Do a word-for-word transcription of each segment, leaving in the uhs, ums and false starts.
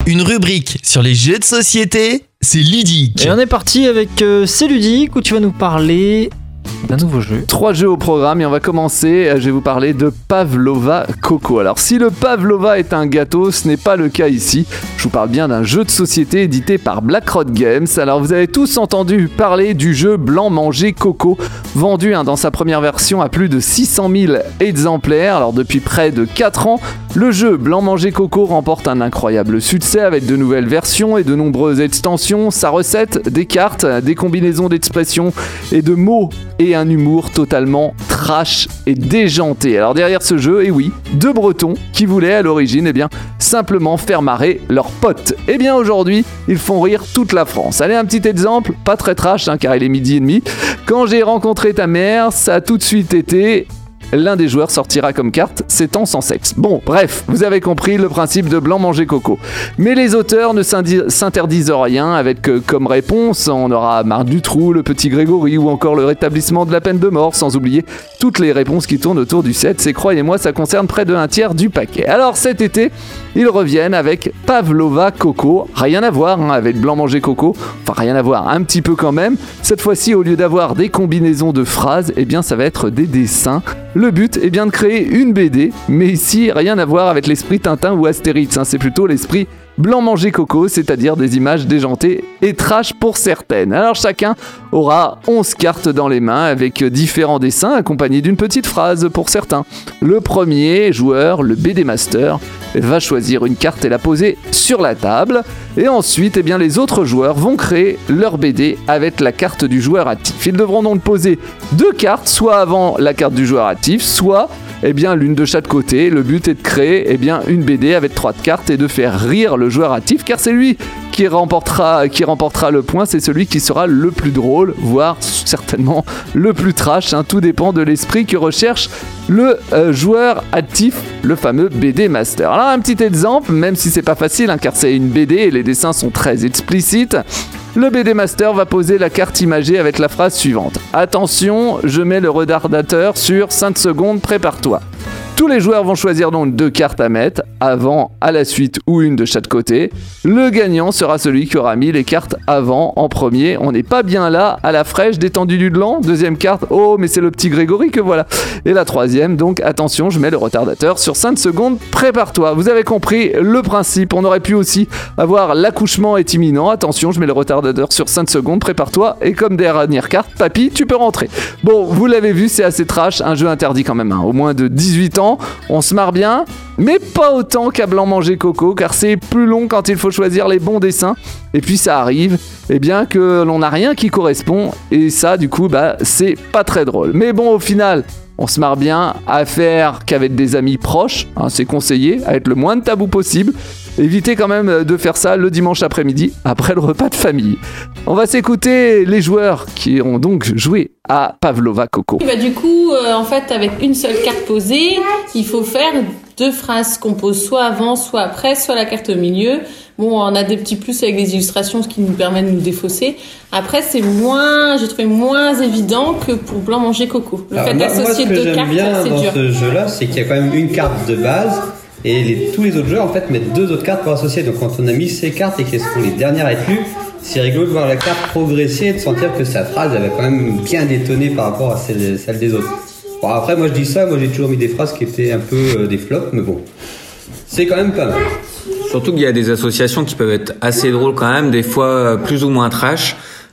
Une rubrique sur les jeux de société, c'est ludique. Et on est parti avec euh, C'est ludique où tu vas nous parler d'un nouveau jeu. Trois jeux au programme et on va commencer, je vais vous parler de Pavlova Coco. Alors si le Pavlova est un gâteau, ce n'est pas le cas ici. Je vous parle bien d'un jeu de société édité par Blackrock Games. Alors vous avez tous entendu parler du jeu Blanc Manger Coco, vendu hein, dans sa première version à plus de six cent mille exemplaires. Alors depuis près de quatre ans, le jeu Blanc Manger Coco remporte un incroyable succès avec de nouvelles versions et de nombreuses extensions. Sa recette, des cartes, des combinaisons d'expressions et de mots et un humour totalement trash et déjanté. Alors derrière ce jeu, et oui, deux Bretons qui voulaient à l'origine eh bien, simplement faire marrer leurs potes. Et bien aujourd'hui, ils font rire toute la France. Allez, un petit exemple, pas très trash hein, car il est midi et demi. Quand j'ai rencontré ta mère, ça a tout de suite été... L'un des joueurs sortira comme carte, s'étant sans sexe. Bon, bref, vous avez compris le principe de Blanc Manger Coco. Mais les auteurs ne s'interdisent rien avec euh, comme réponse, on aura Marc Dutroux, le petit Grégory ou encore le rétablissement de la peine de mort, sans oublier toutes les réponses qui tournent autour du set. C'est, croyez-moi, ça concerne près de un tiers du paquet. Alors cet été, ils reviennent avec Pavlova Coco. Rien à voir hein, avec Blanc Manger Coco. Enfin, rien à voir, un petit peu quand même. Cette fois-ci, au lieu d'avoir des combinaisons de phrases, eh bien ça va être des dessins. Le but est bien de créer une B D, mais ici, rien à voir avec l'esprit Tintin ou Astérix, hein, c'est plutôt l'esprit Blanc Manger Coco, c'est-à-dire des images déjantées et trash pour certaines. Alors chacun aura onze cartes dans les mains avec différents dessins accompagnés d'une petite phrase pour certains. Le premier joueur, le B D Master, va choisir une carte et la poser sur la table. Et ensuite, eh bien, les autres joueurs vont créer leur B D avec la carte du joueur actif. Ils devront donc poser deux cartes, soit avant la carte du joueur actif, soit eh bien, l'une de chaque côté. Le but est de créer eh bien, une B D avec trois cartes et de faire rire le joueur actif, car c'est lui qui remportera, qui remportera le point, c'est celui qui sera le plus drôle, voire certainement le plus trash, hein. Tout dépend de l'esprit que recherche le euh, joueur actif, le fameux B D Master. Alors un petit exemple, même si c'est pas facile, hein, car c'est une B D et les dessins sont très explicites. Le B D Master va poser la carte imagée avec la phrase suivante. Attention, je mets le retardateur sur cinq secondes, prépare-toi. Tous les joueurs vont choisir donc deux cartes à mettre, avant, à la suite ou une de chaque côté. Le gagnant sera celui qui aura mis les cartes avant en premier. On n'est pas bien là, à la fraîche, détendu du Delan. Deuxième carte, oh mais c'est le petit Grégory que voilà. Et la troisième, donc attention, je mets le retardateur sur cinq secondes, prépare-toi. Vous avez compris le principe, on aurait pu aussi avoir l'accouchement est imminent. Attention, je mets le retardateur sur cinq secondes, prépare-toi. Et comme dernière carte, papy, tu peux rentrer. Bon, vous l'avez vu, c'est assez trash, un jeu interdit quand même, hein. Au moins de dix-huit ans. On se marre bien, mais pas autant qu'à Blanc Manger Coco, car c'est plus long quand il faut choisir les bons dessins. Et puis ça arrive, eh bien que l'on n'a rien qui correspond, et ça du coup, bah c'est pas très drôle. Mais bon, au final, on se marre bien à faire qu'avec des amis proches, hein, c'est conseillé, à être le moins de tabou possible. Évitez quand même de faire ça le dimanche après-midi, après le repas de famille. On va s'écouter les joueurs qui ont donc joué à Pavlova Coco. Bah, du coup, euh, en fait, avec une seule carte posée, il faut faire deux phrases qu'on pose soit avant, soit après, soit la carte au milieu. Bon, on a des petits plus avec des illustrations, ce qui nous permet de nous défausser. Après, c'est moins, j'ai trouvé moins évident que pour Blanc Manger Coco. Le Alors, fait moi, d'associer moi, ce que deux j'aime cartes, bien c'est dans dur. ce jeu-là, c'est qu'il y a quand même une carte de base. Et les, tous les autres joueurs en fait mettent deux autres cartes pour associer. Donc quand on a mis ces cartes et qu'elles sont les dernières à être lues, c'est rigolo de voir la carte progresser et de sentir que sa phrase elle va quand même bien détonner par rapport à celle, celle des autres. Bon après moi je dis ça, moi j'ai toujours mis des phrases qui étaient un peu euh, des flops, mais bon, c'est quand même pas mal. Surtout qu'il y a des associations qui peuvent être assez drôles quand même, des fois plus ou moins trash.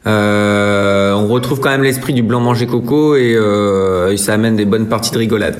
Euh, on retrouve quand même l'esprit du Blanc Manger Coco et, euh, et ça amène des bonnes parties de rigolade.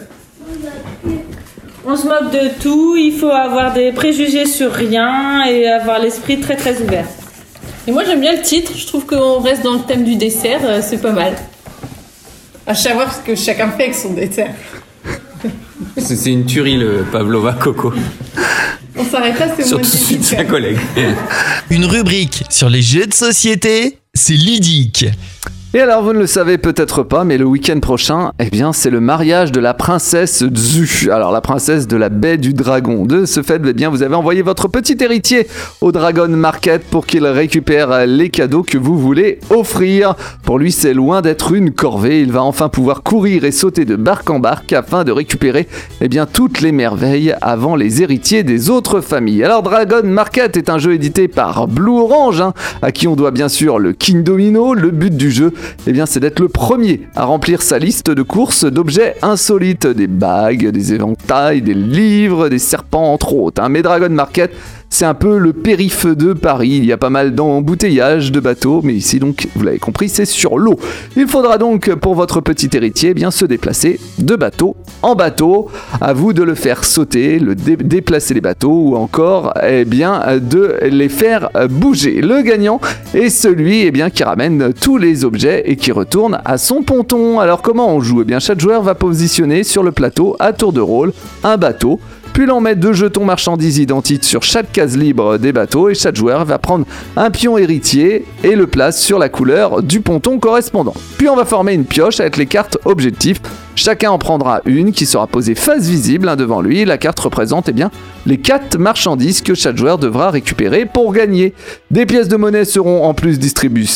On se moque de tout, il faut avoir des préjugés sur rien et avoir l'esprit très très ouvert. Et moi j'aime bien le titre, je trouve qu'on reste dans le thème du dessert, euh, c'est pas mal. À savoir ce que chacun fait avec son dessert. C'est, c'est une tuerie le Pavlova Coco. On s'arrête là, c'est Surtout celui de sa collègue. Une rubrique sur les jeux de société, c'est ludique. Et alors vous ne le savez peut-être pas, mais le week-end prochain, eh bien c'est le mariage de la princesse Zu. Alors la princesse de la baie du dragon. De ce fait, eh bien vous avez envoyé votre petit héritier au Dragon Market pour qu'il récupère les cadeaux que vous voulez offrir. Pour lui, c'est loin d'être une corvée. Il va enfin pouvoir courir et sauter de barque en barque afin de récupérer eh bien toutes les merveilles avant les héritiers des autres familles. Alors Dragon Market est un jeu édité par Blue Orange, hein, à qui on doit bien sûr le King Domino. Le but du jeu, eh bien, c'est d'être le premier à remplir sa liste de courses d'objets insolites, des bagues, des éventails, des livres, des serpents entre autres. Hein. Mais Dragon Market, c'est un peu le périph' de Paris. Il y a pas mal d'embouteillages de bateaux, mais ici donc, vous l'avez compris, c'est sur l'eau. Il faudra donc pour votre petit héritier, eh bien se déplacer de bateau en bateau. À vous de le faire sauter, le dé- déplacer les bateaux ou encore eh bien de les faire bouger. Le gagnant est celui eh bien qui ramène tous les objets et qui retourne à son ponton. Alors comment on joue ? Eh bien chaque joueur va positionner sur le plateau à tour de rôle un bateau. Puis l'on met deux jetons marchandises identiques sur chaque case libre des bateaux et chaque joueur va prendre un pion héritier et le place sur la couleur du ponton correspondant. Puis on va former une pioche avec les cartes objectifs. Chacun en prendra une qui sera posée face visible hein, devant lui. La carte représente eh bien, les quatre marchandises que chaque joueur devra récupérer pour gagner. Des pièces de monnaie seront en plus distribuées...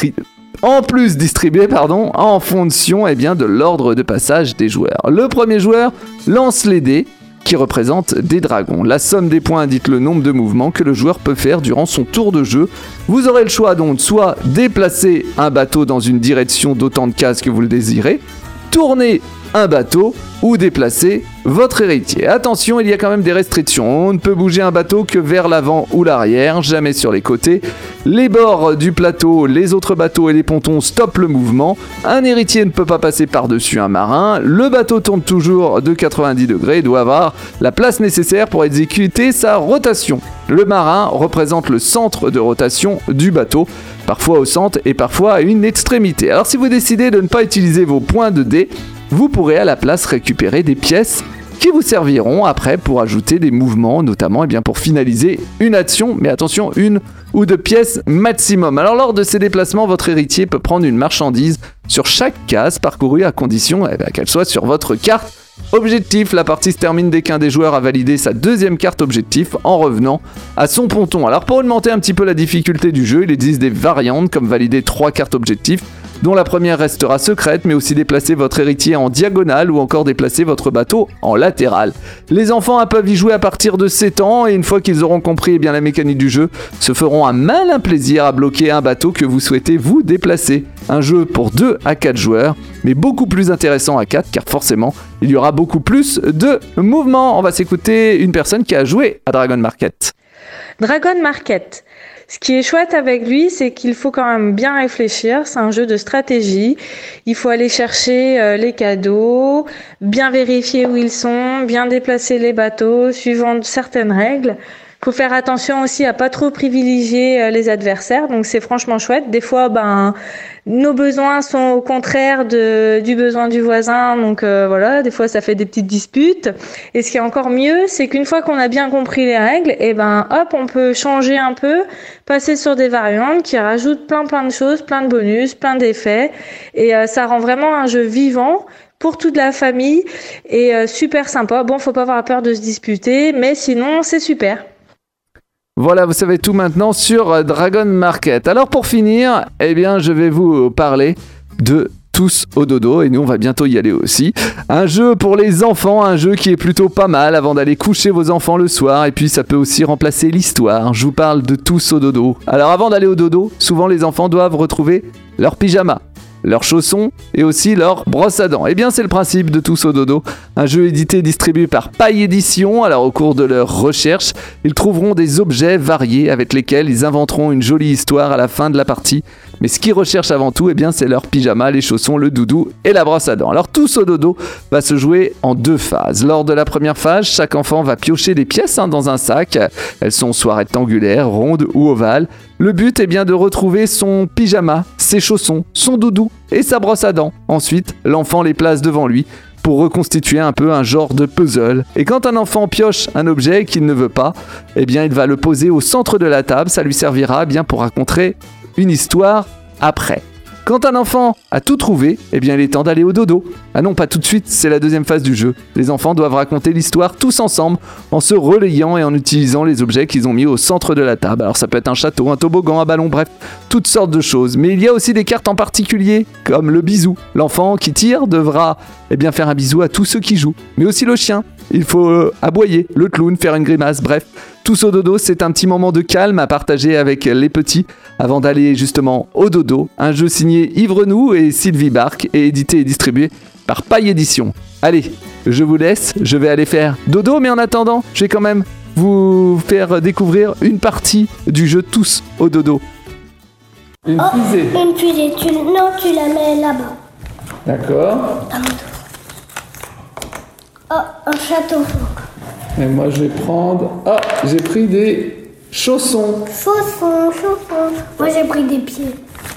En plus distribué pardon, en fonction eh bien, de l'ordre de passage des joueurs. Le premier joueur lance les dés qui représentent des dragons. La somme des points indique le nombre de mouvements que le joueur peut faire durant son tour de jeu. Vous aurez le choix donc soit déplacer un bateau dans une direction d'autant de cases que vous le désirez, tourner un bateau ou déplacer votre héritier. Attention, il y a quand même des restrictions. On ne peut bouger un bateau que vers l'avant ou l'arrière, jamais sur les côtés. Les bords du plateau, les autres bateaux et les pontons stoppent le mouvement. Un héritier ne peut pas passer par-dessus un marin. Le bateau tourne toujours de quatre-vingt-dix degrés et doit avoir la place nécessaire pour exécuter sa rotation. Le marin représente le centre de rotation du bateau, parfois au centre et parfois à une extrémité. Alors si vous décidez de ne pas utiliser vos points de dés, vous pourrez à la place récupérer des pièces qui vous serviront après pour ajouter des mouvements, notamment eh bien, pour finaliser une action, mais attention, une ou deux pièces maximum. Alors lors de ces déplacements, votre héritier peut prendre une marchandise sur chaque case parcourue à condition eh bien, qu'elle soit sur votre carte objectif. La partie se termine dès qu'un des joueurs a validé sa deuxième carte objectif en revenant à son ponton. Alors pour augmenter un petit peu la difficulté du jeu, il existe des variantes comme valider trois cartes objectifs, dont la première restera secrète, mais aussi déplacer votre héritier en diagonale ou encore déplacer votre bateau en latéral. Les enfants peuvent y jouer à partir de sept ans et une fois qu'ils auront compris eh bien, la mécanique du jeu, se feront un malin plaisir à bloquer un bateau que vous souhaitez vous déplacer. Un jeu pour deux à quatre joueurs, mais beaucoup plus intéressant à quatre car forcément, il y aura beaucoup plus de mouvements. On va s'écouter une personne qui a joué à Dragon Market. Dragon Market. Ce qui est chouette avec lui, c'est qu'il faut quand même bien réfléchir. C'est un jeu de stratégie. Il faut aller chercher euh, les cadeaux, bien vérifier où ils sont, bien déplacer les bateaux, suivant certaines règles. Il faut faire attention aussi à pas trop privilégier euh, les adversaires. Donc c'est franchement chouette. Des fois, ben nos besoins sont au contraire de, du besoin du voisin. Donc euh, voilà, des fois ça fait des petites disputes. Et ce qui est encore mieux, c'est qu'une fois qu'on a bien compris les règles, et ben hop, on peut changer un peu, passer sur des variantes qui rajoutent plein plein de choses, plein de bonus, plein d'effets. Et euh, ça rend vraiment un jeu vivant pour toute la famille et euh, super sympa. Bon, faut pas avoir peur de se disputer, mais sinon c'est super. Voilà, vous savez tout maintenant sur Dragon Market. Alors pour finir, eh bien, je vais vous parler de Tous au dodo, et nous on va bientôt y aller aussi. Un jeu pour les enfants, un jeu qui est plutôt pas mal avant d'aller coucher vos enfants le soir, et puis ça peut aussi remplacer l'histoire. Je vous parle de Tous au dodo. Alors avant d'aller au dodo, souvent les enfants doivent retrouver leur pyjama, leurs chaussons et aussi leur brosse à dents. Eh bien c'est le principe de Tous au dodo, un jeu édité et distribué par Paille Édition. Alors au cours de leur recherche, ils trouveront des objets variés avec lesquels ils inventeront une jolie histoire à la fin de la partie. Mais ce qu'ils recherchent avant tout, eh bien c'est leur pyjama, les chaussons, le doudou et la brosse à dents. Alors Tous au dodo va se jouer en deux phases. Lors de la première phase, chaque enfant va piocher des pièces hein, dans un sac. Elles sont soit rectangulaires, rondes ou ovales. Le but est bien de retrouver son pyjama, ses chaussons, son doudou et sa brosse à dents. Ensuite, l'enfant les place devant lui pour reconstituer un peu un genre de puzzle. Et quand un enfant pioche un objet qu'il ne veut pas, eh bien il va le poser au centre de la table. Ça lui servira bien pour raconter une histoire après. Quand un enfant a tout trouvé, eh bien il est temps d'aller au dodo. Ah non, pas tout de suite, c'est la deuxième phase du jeu. Les enfants doivent raconter l'histoire tous ensemble, en se relayant et en utilisant les objets qu'ils ont mis au centre de la table. Alors ça peut être un château, un toboggan, un ballon, bref, toutes sortes de choses. Mais il y a aussi des cartes en particulier, comme le bisou. L'enfant qui tire devra eh bien, faire un bisou à tous ceux qui jouent. Mais aussi le chien. Il faut euh, aboyer, le clown, faire une grimace, bref. Tous au dodo, c'est un petit moment de calme à partager avec les petits avant d'aller justement au dodo. Un jeu signé Yves Renou et Sylvie Barque et édité et distribué par Paille Édition. Allez, je vous laisse, je vais aller faire dodo, mais en attendant, je vais quand même vous faire découvrir une partie du jeu Tous au dodo. Une Oh, fusée. une fusée, tu, non, tu la mets là-bas. D'accord. Oh, un château. Et moi je vais prendre... Ah, j'ai pris des chaussons. Chaussons, chaussons. Moi j'ai pris des pieds.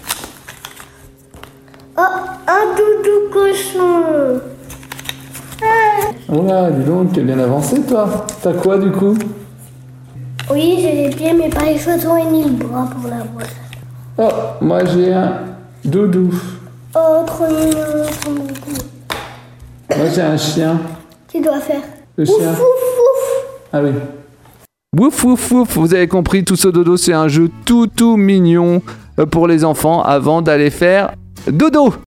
Oh, un doudou cochon. Ah. Oh là, dis donc, t'es bien avancé toi. T'as quoi du coup? Oui, j'ai les pieds, mais pas les chaussons et ni le bras pour la boîte. Oh, moi j'ai un doudou. Oh, trop mignon, trop mignon. Moi j'ai un chien. Tu dois faire. Le Ouf, chien. ouf, ouf. Ah oui. Wouf wouf wouf, vous avez compris, Tous au dodo, c'est un jeu tout tout mignon pour les enfants avant d'aller faire dodo.